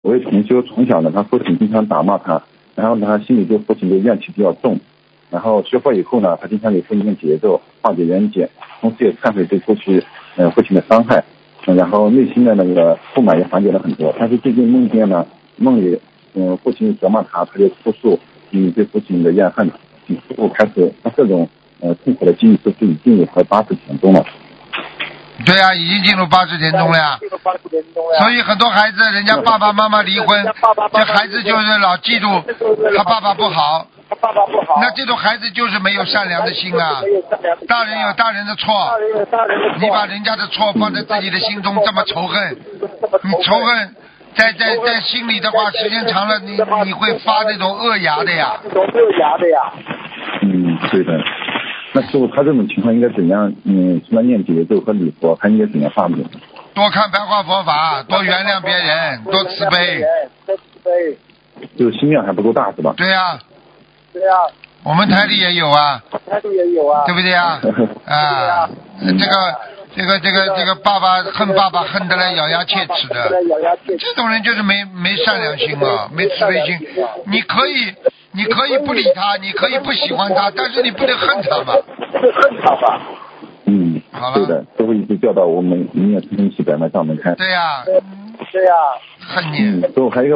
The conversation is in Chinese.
所谓同修，从小呢，他父亲经常打骂他，然后呢，他心里对父亲的怨气比较重。然后学佛以后呢，他经常给父亲念节奏，化解冤结，同时也忏悔对过去父亲的伤害，然后内心的那个不满也缓解了很多。但是最近梦见呢，梦里父亲责骂他，他就哭诉对父亲的怨恨，之后开始他这种痛苦的经历是已经有快80天中了。 对呀、已经进入80天中了呀。所以很多孩子，人家爸爸妈妈离婚，这孩子就是老记住他爸爸不好，那这种孩子就是没有善良的心啊。大人有大人的错，你把人家的错放在自己的心中这么仇恨，你仇恨在心里的话，时间长了你会发那种恶牙的呀。 对的。那师傅，他这种情况应该怎样？除了念节奏和礼佛，他应该怎样化解？ 多看白话佛法，多原谅别人，多慈悲。 就是心量还不够大，是吧？ 对呀、我们台里也有啊，对不对啊？啊，这个爸爸恨得来咬牙切齿的，这种人就是没善良心啊，没慈悲心。你可以不理他，你可以不喜欢他，但是你不能恨他嘛。好了。 对的，都会一直教导我们一念慈悲喜，百脉照门开。 对呀、恨你。 最后还有一个